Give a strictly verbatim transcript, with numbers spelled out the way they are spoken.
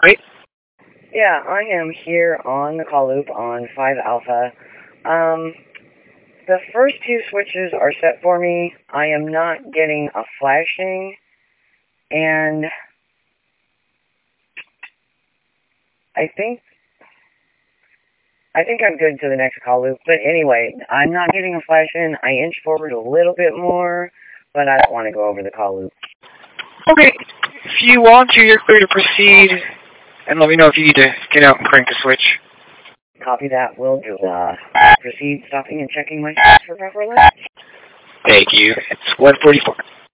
operate? Yeah, I am here on the call loop on five Alpha. Um, the first two switches are set for me. I am not getting a flashing, and I think I think I'm good to the next call loop. But anyway, I'm not getting a flashing. I inch forward a little bit more, but I don't want to go over the call loop. Okay. If you want to, you're clear to proceed, and let me know if you need to get out and crank the switch. Copy that. Will do. Uh, proceed stopping and checking my steps for proper light. Thank you. It's one forty-four.